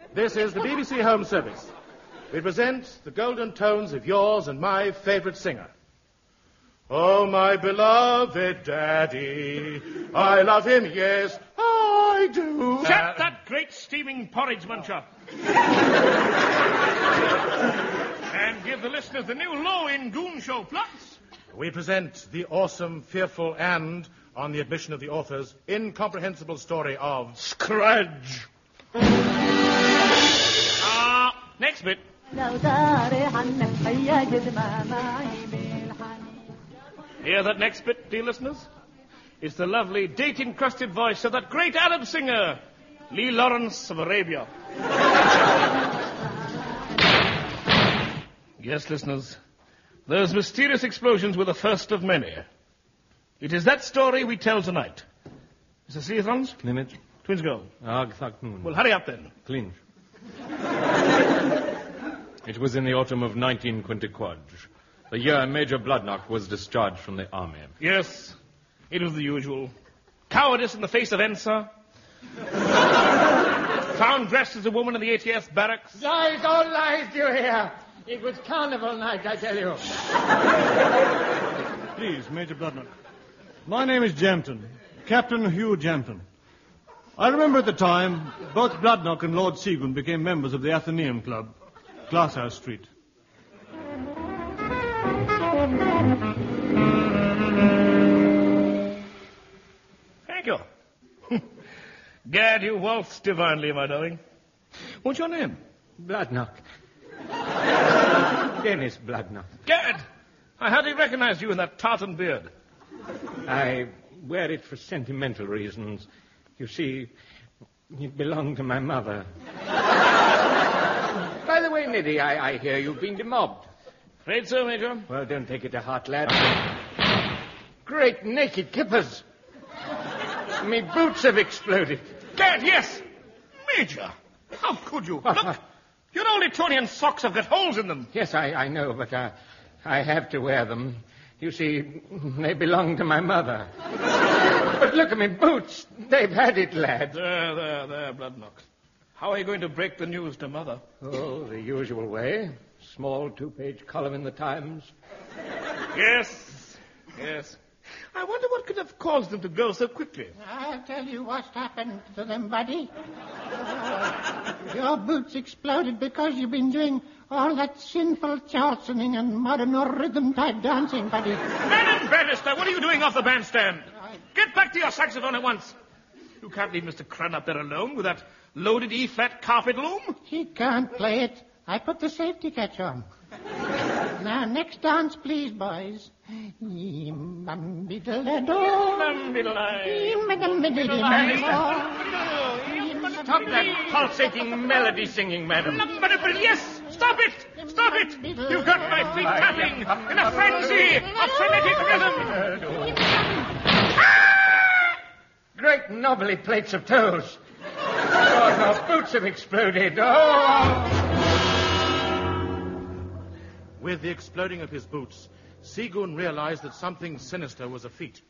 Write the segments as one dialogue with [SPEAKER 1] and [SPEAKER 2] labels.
[SPEAKER 1] This is the BBC Home Service. We present the golden tones of yours and my favourite singer. Oh, my beloved Daddy, I love him, yes, I do.
[SPEAKER 2] Shut that great steaming porridge muncher. And give the listeners the new low in Goon Show plots.
[SPEAKER 1] We present the awesome, fearful, and, on the admission of the authors, incomprehensible story of
[SPEAKER 2] Scrooge. Next bit. Hear that next bit, dear listeners? It's the lovely, date-encrusted voice of that great Arab singer, Lee Lawrence of Arabia. Yes, listeners, those mysterious explosions were the first of many. It is that story we tell tonight. Mr. Seathrons?
[SPEAKER 3] Nimitz.
[SPEAKER 2] Twins go. Well, hurry up then.
[SPEAKER 3] Clinch. It was in the autumn of 1920, the year Major Bloodnock was discharged from the army.
[SPEAKER 2] Yes, it was the usual. Cowardice in the face of Ensa. Found dressed as a woman in the 80th barracks.
[SPEAKER 4] Lies, all lies, do you hear? It was carnival night, I tell you.
[SPEAKER 5] Please, Major Bloodnock. My name is Jampton, Captain Hugh Jampton. I remember at the time, both Bloodnock and Lord Seagoon became members of the Athenaeum Club, Glasshouse Street.
[SPEAKER 2] Thank you. Gad, you waltz divinely, my darling. What's your name?
[SPEAKER 4] Bloodnock. Dennis Bloodnock.
[SPEAKER 2] Gad! I hardly recognized you in that tartan beard.
[SPEAKER 4] I wear it for sentimental reasons. You see, it belonged to my mother. By the way, Neddy, I hear you've been demobbed.
[SPEAKER 2] Afraid so, Major.
[SPEAKER 4] Well, don't take it to heart, lad. Great naked kippers. Me boots have exploded.
[SPEAKER 2] Gad, yes! Major! How could you? Look! Your old Etonian socks have got holes in them.
[SPEAKER 4] Yes, I know, but I have to wear them. You see, they belong to my mother. But look at me boots. They've had it, lad.
[SPEAKER 2] There, Bloodnock. How are you going to break the news to Mother?
[SPEAKER 4] Oh, the usual way. Small 2-page column in the Times.
[SPEAKER 2] Yes. I wonder what could have caused them to go so quickly.
[SPEAKER 6] I'll tell you what's happened to them, buddy. Your boots exploded because you've been doing all that sinful Charlsoning and modern or rhythm-type dancing, buddy.
[SPEAKER 2] Madam Bannister, what are you doing off the bandstand? Get back to your saxophone at once. You can't leave Mr. Crun up there alone with that loaded E-flat carpet loom.
[SPEAKER 6] He can't play it. I put the safety catch on. Now, next dance, please, boys.
[SPEAKER 4] Stop that pulsating melody singing, madam.
[SPEAKER 2] Yes, stop it! You've got my feet tapping in a frenzy of frenetic rhythm.
[SPEAKER 4] Great knobbly plates of toes. Oh, no, boots have exploded. Oh!
[SPEAKER 1] With the exploding of his boots, Seagoon realized that something sinister was afoot.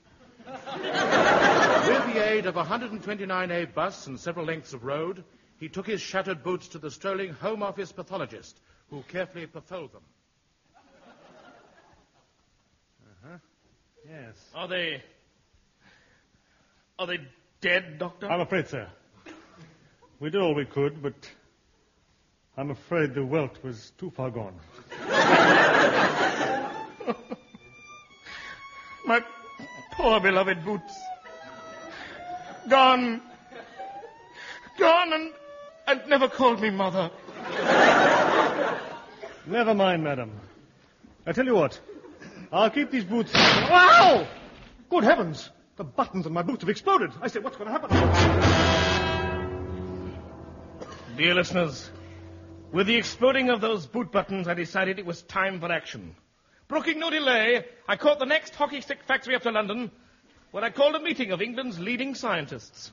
[SPEAKER 1] With the aid of a 129A bus and several lengths of road, he took his shattered boots to the strolling Home Office pathologist, who carefully patholed them.
[SPEAKER 5] Yes.
[SPEAKER 2] Are they dead, Doctor?
[SPEAKER 5] I'm afraid so. We did all we could, but I'm afraid the welt was too far gone.
[SPEAKER 2] My poor beloved boots. Gone and never called me mother.
[SPEAKER 5] Never mind, madam. I tell you what. I'll keep these boots. Wow! Good heavens! The buttons on my boots have exploded. I say, what's going to happen?
[SPEAKER 2] Dear listeners, with the exploding of those boot buttons, I decided it was time for action. Brooking no delay, I caught the next hockey stick factory up to London, where I called a meeting of England's leading scientists.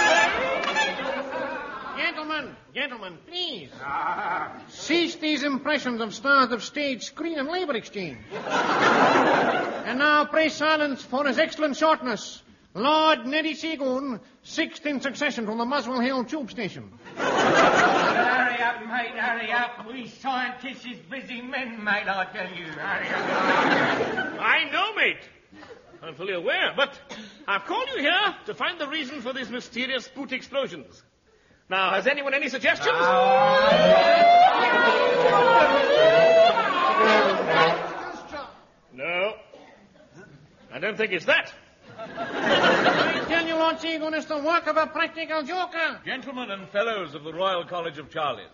[SPEAKER 6] Gentlemen, please. Cease these impressions.
[SPEAKER 7] impressions of stars of stage, screen, and labor exchange. And now pray silence for his excellent shortness, Lord Neddy Seagoon, 6th in succession from the Muswell Hill tube station.
[SPEAKER 4] Hurry up, mate, hurry up. We scientists is busy men, mate, I tell you. Hurry up.
[SPEAKER 2] I know, mate. I'm fully aware, but I've called you here to find the reason for these mysterious boot explosions. Now, has anyone any suggestions? No. I don't think it's that.
[SPEAKER 7] I tell you, Lord Seagoon, it's the work of a practical joker.
[SPEAKER 3] Gentlemen and fellows of the Royal College of Charlies.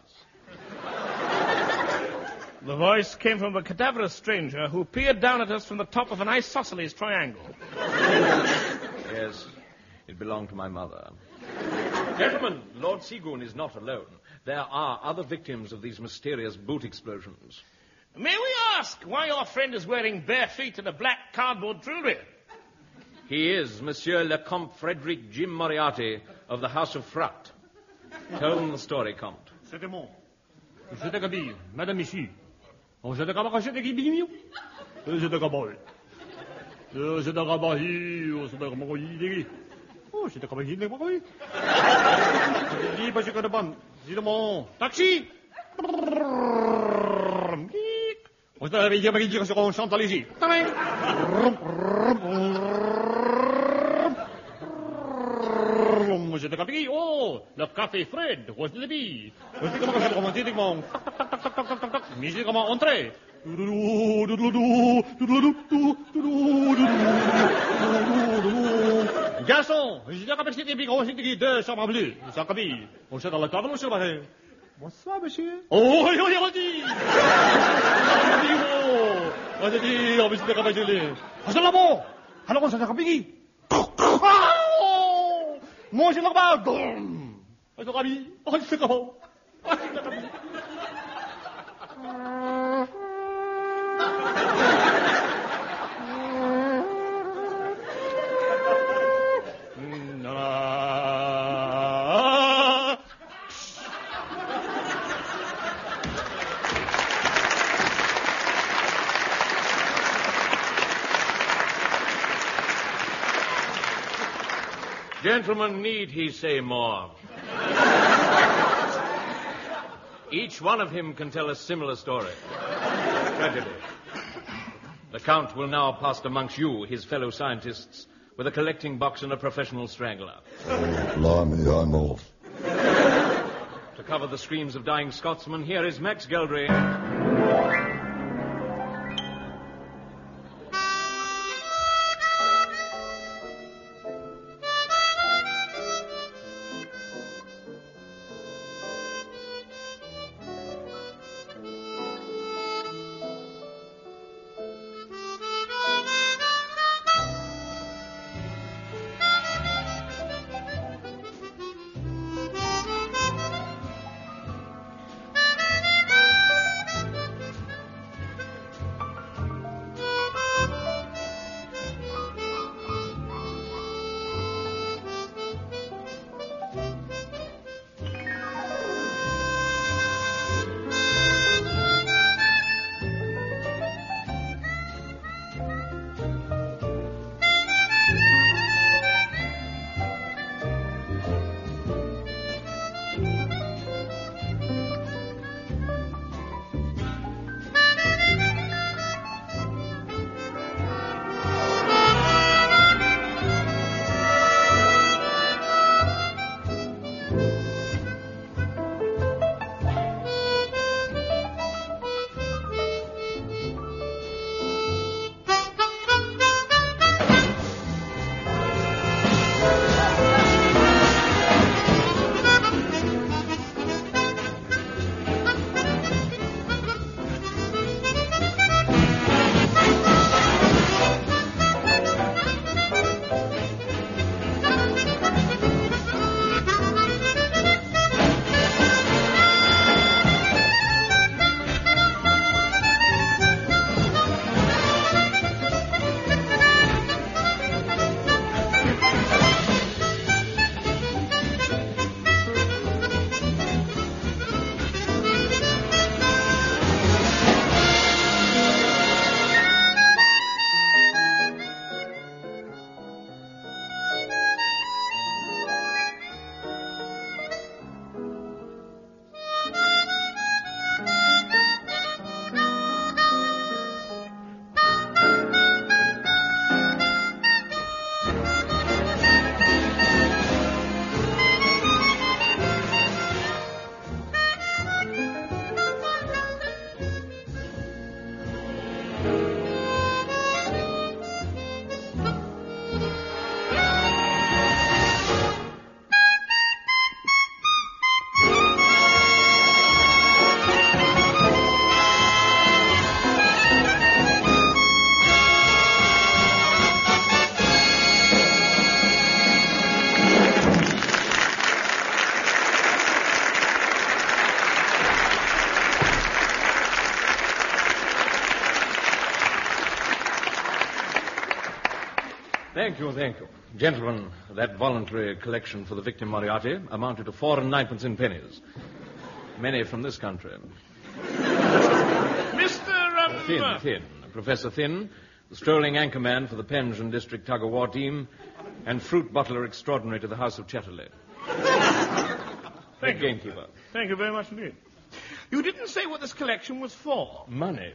[SPEAKER 2] The voice came from a cadaverous stranger who peered down at us from the top of an isosceles triangle.
[SPEAKER 3] Yes, it belonged to my mother. Gentlemen, Lord Seagoon is not alone. There are other victims of these mysterious boot explosions.
[SPEAKER 2] May we ask why your friend is wearing bare feet and a black cardboard jewelry?
[SPEAKER 3] He is Monsieur le Comte Frederick Jim Moriarty of the House of Fratt. Tell them the story, Comte.
[SPEAKER 5] C'était bon. J'étais Kabyle, Madame ici. On j'étais Kabyle, j'étais Kabyle. J'étais Kabyle. J'étais Kabyle, j'étais Kabyle. Oh, j'étais Kabyle, j'étais Kabyle. Dis pas que de bon. Dis-le-moi. Taxi. On s'est réveillé avec dire sur un Champs-Élysées. J'étais Kabyle. Oh, le café Fred. Où est-ce que c'est? J'étais comment je romantique comment. Mais j'ai comment entrer. Garçon, j'ai déjà capacité des bigrons, j'ai dit 2 chambres bleues. Ça Kabyle. On s'est dans la table, monsieur Barret. Bonsoir, monsieur. Oh, il est redit. On a dit, on va se faire caballer. On s'est là-bas. Alors on s'est Kabyle. Moi, j'ai là-bas. On s'est Kabyle. On s'est Kabyle. On s'est Kabyle.
[SPEAKER 3] Gentlemen, need he say more? Each one of him can tell a similar story. Tragedy. The Count will now pass amongst you, his fellow scientists, with a collecting box and a professional strangler.
[SPEAKER 8] Oh, blimey, I'm off.
[SPEAKER 3] To cover the screams of dying Scotsmen, here is Max Geldry. Thank you. Gentlemen, that voluntary collection for the victim Moriarty amounted to 4 and 9pence in pennies. Many from this country.
[SPEAKER 2] Mr.
[SPEAKER 3] Thin. Professor Thin, the strolling anchorman for the Penge and District tug-of-war team, and fruit bottler extraordinary to the House of Chatterley.
[SPEAKER 2] Thank you.
[SPEAKER 3] Gamekeeper.
[SPEAKER 2] Thank you very much indeed. You didn't say what this collection was for.
[SPEAKER 3] Money.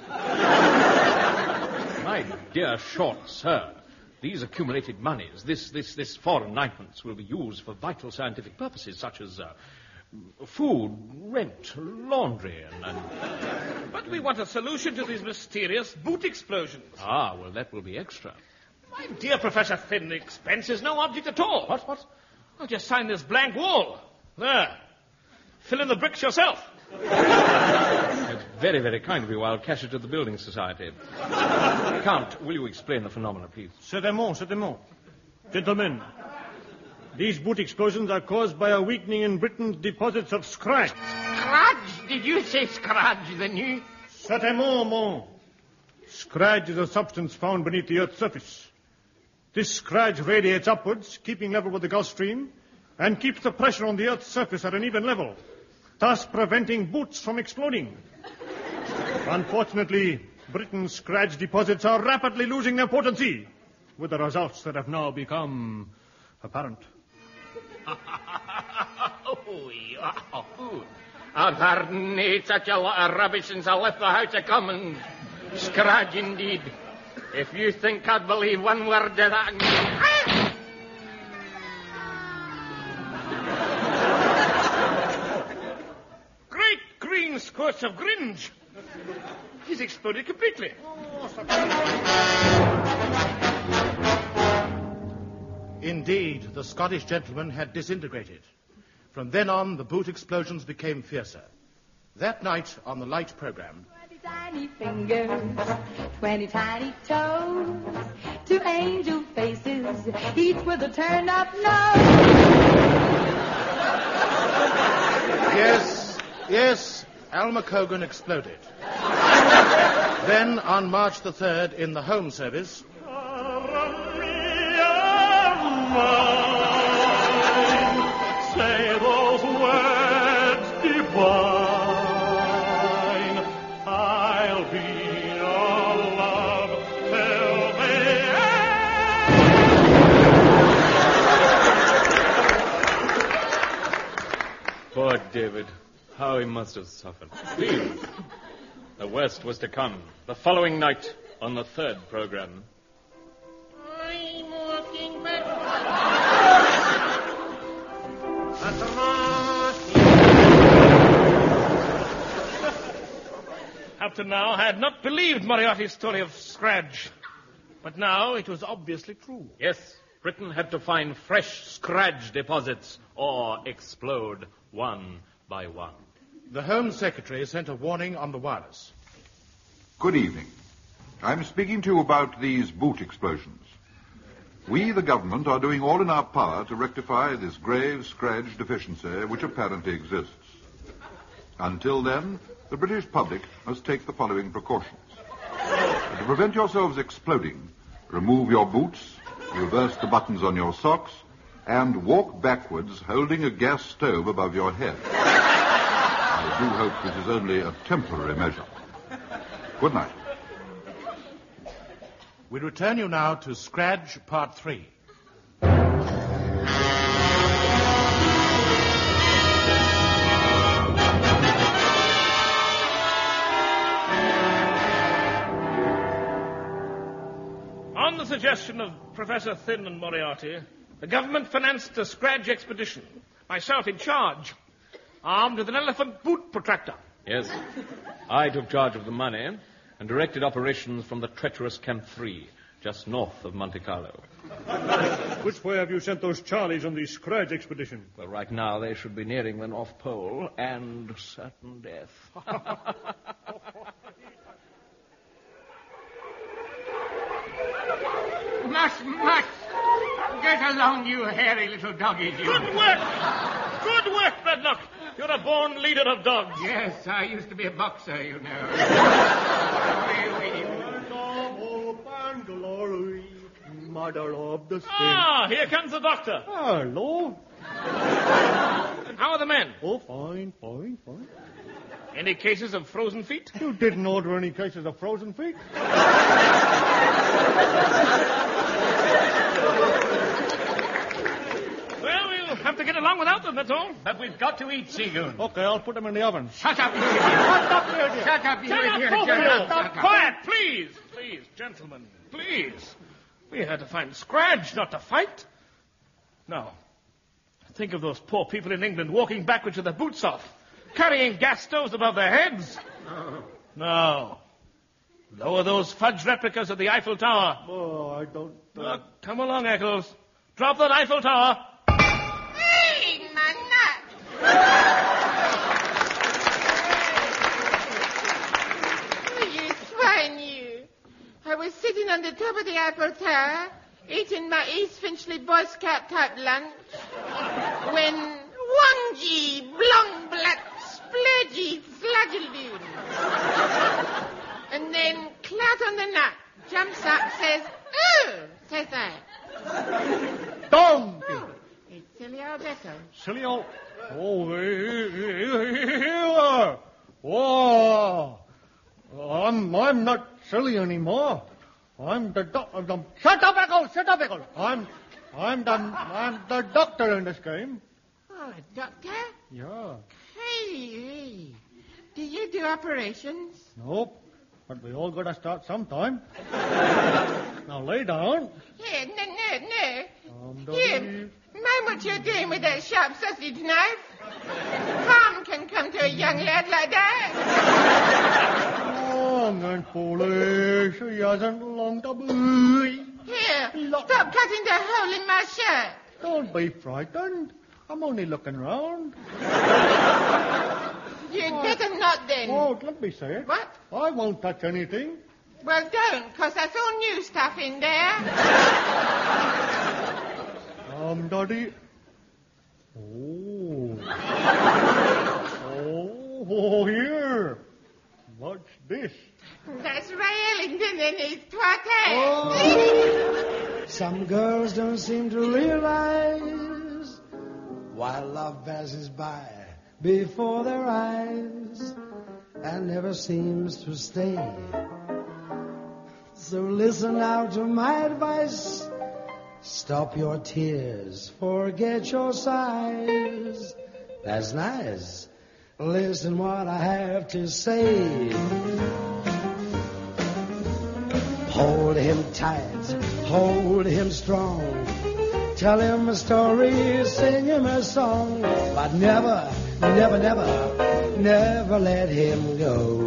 [SPEAKER 3] My dear Short, sir, these accumulated monies, this 4 and 9pence, will be used for vital scientific purposes such as food, rent, laundry, and...
[SPEAKER 2] But we want a solution to these mysterious boot explosions.
[SPEAKER 3] Ah, well, that will be extra.
[SPEAKER 2] My dear Professor Thin, the expense is no object at all.
[SPEAKER 3] What?
[SPEAKER 2] I'll just sign this blank wall. There. Fill in the bricks yourself.
[SPEAKER 3] It's very, very kind of you. I'll cash it to the Building Society. Count, will you explain the phenomena, please?
[SPEAKER 5] Certainement. Gentlemen, these boot explosions are caused by a weakening in Britain's deposits of scratch.
[SPEAKER 4] Scratch? Did you say scratch, then you?
[SPEAKER 5] Certainement, mon. Scratch is a substance found beneath the Earth's surface. This scratch radiates upwards, keeping level with the Gulf Stream, and keeps the pressure on the Earth's surface at an even level, thus preventing boots from exploding. Unfortunately, Britain's scratch deposits are rapidly losing their potency, with the results that have now become apparent.
[SPEAKER 4] Pardon me, it's such a lot of rubbish since I left the House of Commons. Scratch indeed. If you think I'd believe one word of that...
[SPEAKER 2] Great green squirts of gringe. He's exploded completely.
[SPEAKER 1] Indeed, the Scottish gentleman had disintegrated. From then on, the boot explosions became fiercer. That night, on the light program...
[SPEAKER 9] 20 tiny fingers, 20 tiny toes, 2 angel faces, each with a turned-up nose.
[SPEAKER 1] Yes, Alma Cogan exploded. Then, on March the 3rd, in the Home Service...
[SPEAKER 5] Say those words divine. I'll be your love till the end.
[SPEAKER 3] Poor David. How he must have suffered. Please. The worst was to come. The following night, on the 3rd program.
[SPEAKER 7] I'm walking back.
[SPEAKER 2] Up to now, I had not believed Moriarty's story of scratch. But now it was obviously true.
[SPEAKER 3] Yes, Britain had to find fresh scratch deposits or explode one by one.
[SPEAKER 1] The Home Secretary sent a warning on the wireless.
[SPEAKER 10] Good evening. I'm speaking to you about these boot explosions. We, the government, are doing all in our power to rectify this grave scratch deficiency which apparently exists. Until then, the British public must take the following precautions. To prevent yourselves exploding, remove your boots, reverse the buttons on your socks, and walk backwards holding a gas stove above your head. I do hope this is only a temporary measure. Good night.
[SPEAKER 1] We return you now to Scratch Part 3.
[SPEAKER 2] On the suggestion of Professor Thin and Moriarty, the government financed a scratch expedition, myself in charge, armed with an elephant boot protractor.
[SPEAKER 3] Yes. I took charge of the money and directed operations from the treacherous Camp 3, just north of Monte Carlo.
[SPEAKER 5] Which way have you sent those Charlies on the scratch expedition?
[SPEAKER 3] Well, right now they should be nearing the North Pole and certain death.
[SPEAKER 4] Mush! Get along, you hairy little doggies, you.
[SPEAKER 2] Good work! Good work, Bradnock! You're a born leader of dogs.
[SPEAKER 4] Yes, I used to be a boxer, you know.
[SPEAKER 5] mother of the spring.
[SPEAKER 2] Ah, here comes the doctor.
[SPEAKER 5] Hello.
[SPEAKER 2] How are the men?
[SPEAKER 5] Oh, fine, fine, fine.
[SPEAKER 2] Any cases of frozen feet?
[SPEAKER 5] You didn't order any cases of frozen feet?
[SPEAKER 2] Well, we'll have to get along without them, that's all.
[SPEAKER 3] But we've got to eat, Seagoon.
[SPEAKER 5] Okay, I'll put them in the oven.
[SPEAKER 4] Shut up, you idiot. Shut up, you idiot. Shut up, you
[SPEAKER 2] Shut up,
[SPEAKER 4] idiot.
[SPEAKER 2] both of
[SPEAKER 4] Shut
[SPEAKER 2] you.
[SPEAKER 4] up, shut up.
[SPEAKER 2] Quiet, please. Please, gentlemen, please. We're here to find Scradge, not to fight. No. Think of those poor people in England walking backwards with their boots off, carrying gas stoves above their heads. No. Lower those fudge replicas of the Eiffel Tower.
[SPEAKER 5] Oh, I don't...
[SPEAKER 2] Come along, Eccles. Drop that Eiffel Tower.
[SPEAKER 11] Hey, my nut! Oh, you swine, you. I was sitting on the top of the Eiffel Tower, eating my East Finchley Boy Scout type lunch, when Wongy, Blongblatt, Splurgy, Sludgeloon. And then Clout on the Nut jumps up, says, "Oh," says I.
[SPEAKER 5] Donkey!
[SPEAKER 11] Oh, it's silly old Echo.
[SPEAKER 5] Silly old... Oh, here. Whoa. I'm not silly anymore. I'm the doctor. Shut up, Eccles! Shut up, Eccles! I'm the doctor in this game.
[SPEAKER 11] Oh, doctor?
[SPEAKER 5] Yeah.
[SPEAKER 11] Hey. Do you do operations?
[SPEAKER 5] Nope. But we all gotta start sometime. Now lay down.
[SPEAKER 11] Here, no.
[SPEAKER 5] Here.
[SPEAKER 11] Here, mind what you're doing with that sharp sausage knife? Harm can come to a young lad like that.
[SPEAKER 5] Young and foolish, he hasn't long to be.
[SPEAKER 11] Here, stop cutting the hole in my shirt.
[SPEAKER 5] Don't be frightened. I'm only looking round.
[SPEAKER 11] You'd better not then.
[SPEAKER 5] Oh, let me say it.
[SPEAKER 11] What?
[SPEAKER 5] I won't touch anything.
[SPEAKER 11] Well, don't, 'cause that's all new stuff in there.
[SPEAKER 5] Daddy. Oh, here. What's this?
[SPEAKER 11] That's Ray Ellington and his quartet.
[SPEAKER 5] Oh.
[SPEAKER 12] Some girls don't seem to realize while love passes by before their eyes and never seems to stay. So listen now to my advice. Stop your tears, forget your sighs. That's nice. Listen what I have to say. Hold him tight, hold him strong. Tell him a story, sing him a song. But never let him go.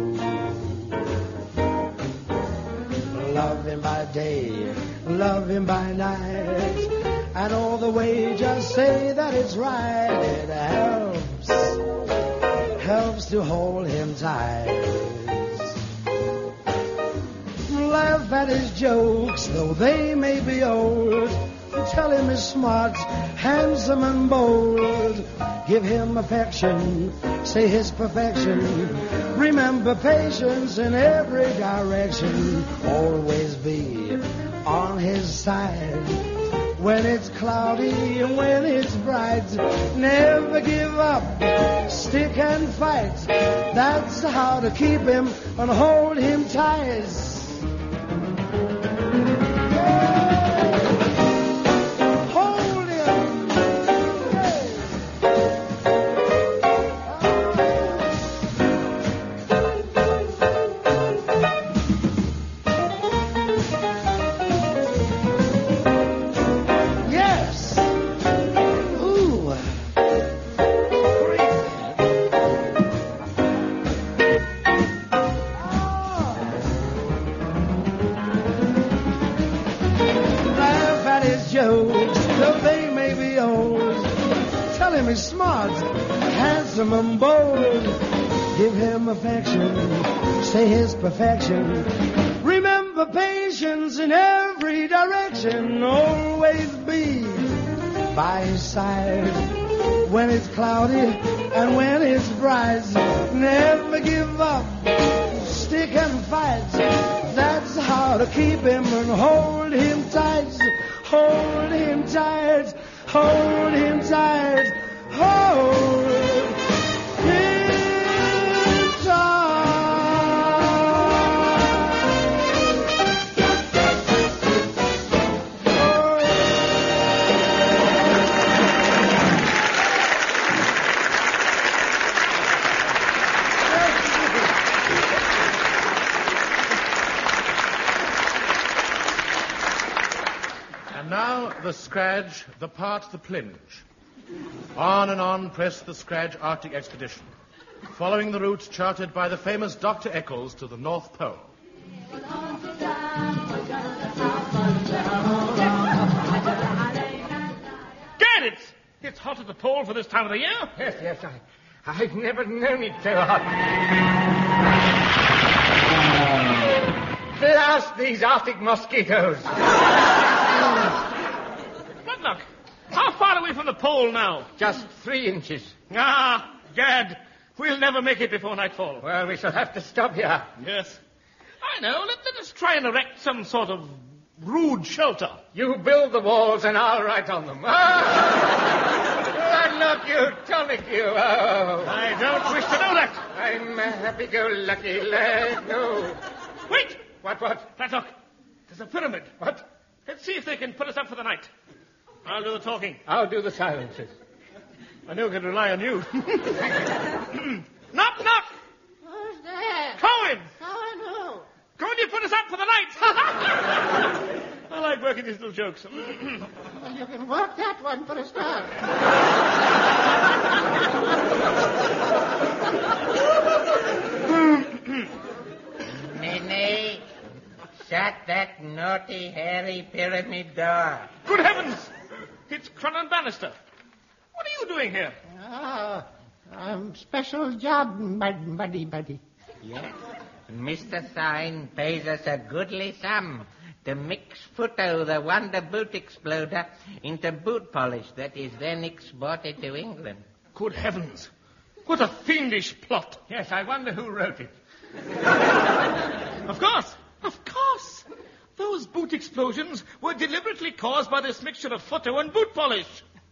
[SPEAKER 12] Love him by day, love him by night, and all the way just say that it's right. It helps to hold him tight. Laugh at his jokes, though they may be old. Tell him he's smart, handsome and bold. Give him affection, say his perfection. Remember patience in every direction. Always be on his side. When it's cloudy and when it's bright, never give up, stick and fight. That's how to keep him and hold him tight. And bold, give him affection, say his perfection. Remember patience in every direction. Always be by his side when it's cloudy and when it's bright. Never give up, stick and fight. That's how to keep him and hold him tight. Hold him tight. Hold him tight. Hold him tight.
[SPEAKER 1] The Scradge, the part, the Plinge. On and on pressed the Scradge Arctic expedition, following the route charted by the famous Dr. Eccles to the North Pole.
[SPEAKER 2] Gad, it's hot at the pole for this time of the year.
[SPEAKER 4] Yes, I've never known it so hot. Blast these Arctic mosquitoes.
[SPEAKER 2] Look, how far are we from the pole now?
[SPEAKER 4] Just 3 inches.
[SPEAKER 2] Ah, Gad, we'll never make it before nightfall.
[SPEAKER 4] Well, we shall have to stop here.
[SPEAKER 2] Yes. I know. Let us try and erect some sort of rude shelter.
[SPEAKER 4] You build the walls and I'll write on them. Not you, tonic you. Oh.
[SPEAKER 2] I don't wish to know that.
[SPEAKER 4] I'm a happy-go-lucky lad. No.
[SPEAKER 2] Wait.
[SPEAKER 4] What?
[SPEAKER 2] Look, there's a pyramid.
[SPEAKER 4] What?
[SPEAKER 2] Let's see if they can put us up for the night. I'll do the talking.
[SPEAKER 4] I'll do the silences.
[SPEAKER 2] I know we can rely on you. Knock, knock.
[SPEAKER 6] Who's there?
[SPEAKER 2] Cohen.
[SPEAKER 6] Cohen who?
[SPEAKER 2] Cohen, you put us up for the night. I like working these little jokes.
[SPEAKER 6] Well, you can work that one for a start.
[SPEAKER 13] Minnie, shut that naughty, hairy pyramid door.
[SPEAKER 2] Good heavens! It's Cronin Bannister. What are you doing here?
[SPEAKER 6] Special job, buddy.
[SPEAKER 13] Yes. Mr. Thine pays us a goodly sum to mix Futo, the wonder boot exploder, into boot polish that is then exported to England.
[SPEAKER 2] Good heavens. What a fiendish plot.
[SPEAKER 4] Yes, I wonder who wrote it.
[SPEAKER 2] Of course. Those boot explosions were deliberately caused by this mixture of Futo and boot polish.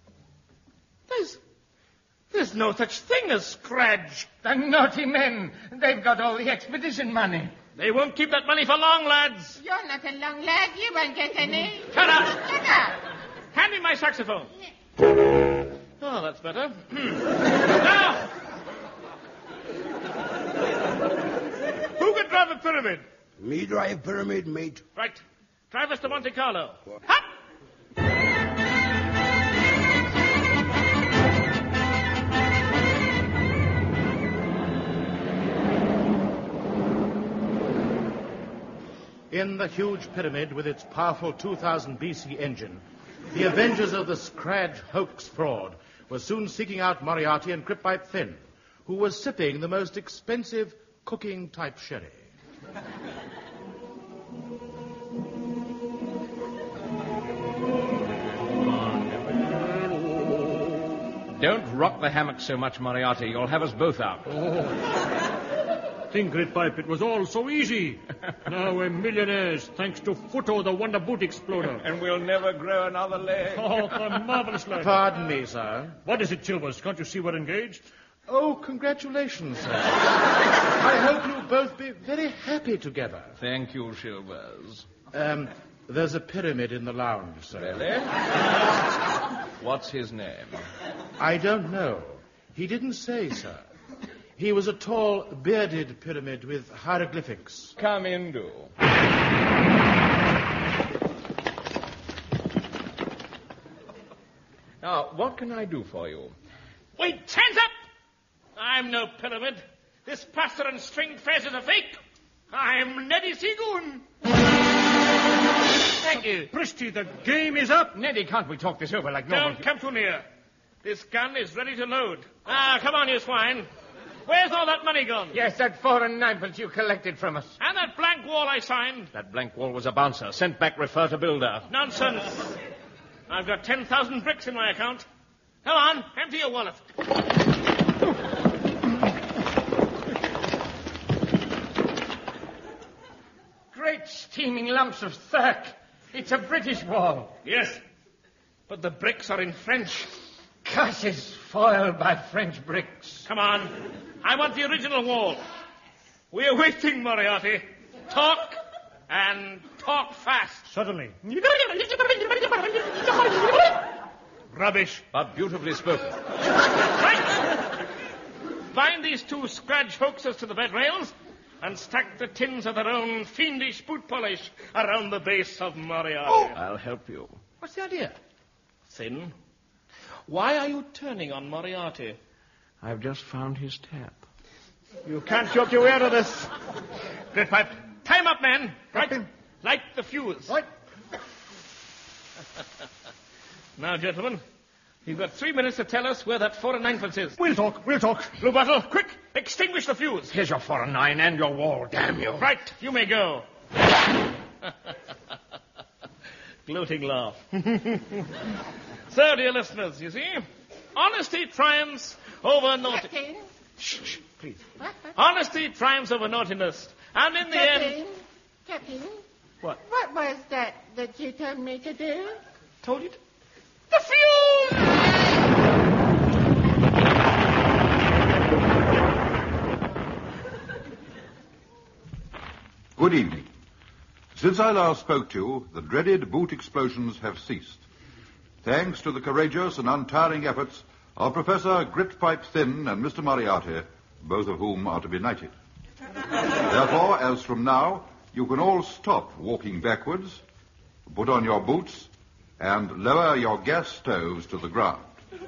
[SPEAKER 2] There's no such thing as Scradge.
[SPEAKER 4] The naughty men. They've got all the expedition money.
[SPEAKER 2] They won't keep that money for long, lads.
[SPEAKER 11] You're not a long lad. You won't get any.
[SPEAKER 2] Shut up.
[SPEAKER 11] Shut up.
[SPEAKER 2] Hand me my saxophone. Oh, that's better. Now, who can drive a pyramid?
[SPEAKER 14] Me drive pyramid, mate.
[SPEAKER 2] Right. Drive us to Monte Carlo. Hop!
[SPEAKER 1] In the huge pyramid with its powerful 2000 BC engine, the avengers of the Scradge hoax fraud were soon seeking out Moriarty and Crippipe Finn, who was sipping the most expensive cooking-type sherry.
[SPEAKER 3] Don't rock the hammock so much, Moriarty. You'll have us both out.
[SPEAKER 5] Think, Crippipe, it was all so easy. Now we're millionaires, thanks to Futo, the wonder boot exploder.
[SPEAKER 3] And we'll never grow another leg.
[SPEAKER 5] Oh, the marvelous lad.
[SPEAKER 1] Pardon me, sir.
[SPEAKER 5] What is it, Chilvers? Can't you see we're engaged?
[SPEAKER 1] Oh, congratulations, sir. I hope you'll both be very happy together.
[SPEAKER 3] Thank you, Chilvers.
[SPEAKER 1] There's a pyramid in the lounge, sir.
[SPEAKER 3] Really? What's his name?
[SPEAKER 1] I don't know. He didn't say, sir. He was a tall, bearded pyramid with hieroglyphics.
[SPEAKER 3] Come in, do. Now, what can I do for you?
[SPEAKER 2] Wait, hands up! I'm no pyramid. This plaster and string fez is a fake. I'm Neddy Seagoon. Thank you.
[SPEAKER 5] Prishti, the game is up.
[SPEAKER 4] Neddy, can't we talk this over like normal?
[SPEAKER 2] Don't come too near. This gun is ready to load. Come on, you swine. Where's all that money gone?
[SPEAKER 4] Yes, that 4 and 9 you collected from us.
[SPEAKER 2] And that blank wall I signed.
[SPEAKER 3] That blank wall was a bouncer. Sent back, refer to builder.
[SPEAKER 2] Nonsense. I've got 10,000 bricks in my account. Come on, empty your wallet.
[SPEAKER 4] steaming lumps of thirk. It's a British wall.
[SPEAKER 2] Yes, but the bricks are in French.
[SPEAKER 4] Curses foiled by French bricks.
[SPEAKER 2] Come on. I want the original wall. We're waiting, Moriarty. Talk, and talk fast.
[SPEAKER 5] Certainly.
[SPEAKER 2] Rubbish.
[SPEAKER 3] But beautifully spoken.
[SPEAKER 2] Right. Bind these two scratch hoaxers to the bed rails and stack the tins of their own fiendish boot polish around the base of Moriarty.
[SPEAKER 3] Oh. I'll help you.
[SPEAKER 2] What's the idea? Thin, why are you turning on Moriarty?
[SPEAKER 3] I've just found his tap.
[SPEAKER 2] You can't joke your way out of this. Gridpipe, time up, man. Right. Light the fuse.
[SPEAKER 7] Right.
[SPEAKER 2] Now, gentlemen, you've got 3 minutes to tell us where that 4 9 is.
[SPEAKER 5] We'll talk.
[SPEAKER 2] Blue Bottle, quick, extinguish the fuse.
[SPEAKER 4] Here's your 4 9 and your wall, damn you.
[SPEAKER 2] Right, you may go. Gloating laugh. So, dear listeners, you see, honesty triumphs over naughty...
[SPEAKER 11] Captain?
[SPEAKER 2] Shh, please.
[SPEAKER 11] What?
[SPEAKER 2] Honesty triumphs over naughtiness. And in the end...
[SPEAKER 11] Captain?
[SPEAKER 2] What?
[SPEAKER 11] What was that you told me to do?
[SPEAKER 2] Told you to... The fuse!
[SPEAKER 10] Good evening. Since I last spoke to you, the dreaded boot explosions have ceased. Thanks to the courageous and untiring efforts of Professor Gritpipe Thin and Mr. Moriarty, both of whom are to be knighted. Therefore, as from now, you can all stop walking backwards, put on your boots, and lower your gas stoves to the ground.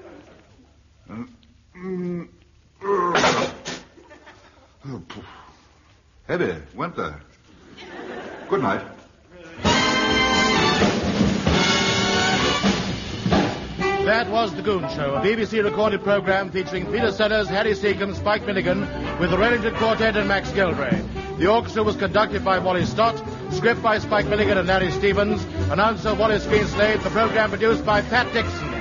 [SPEAKER 10] Heavy, went there. Good night.
[SPEAKER 1] That was The Goon Show, a BBC recorded program featuring Peter Sellers, Harry Seacombe, Spike Milligan, with the Wellington Quartet and Max Gilray. The orchestra was conducted by Wally Stott, script by Spike Milligan and Larry Stevens, announcer Wallace Greenslade, the program produced by Pat Dixon.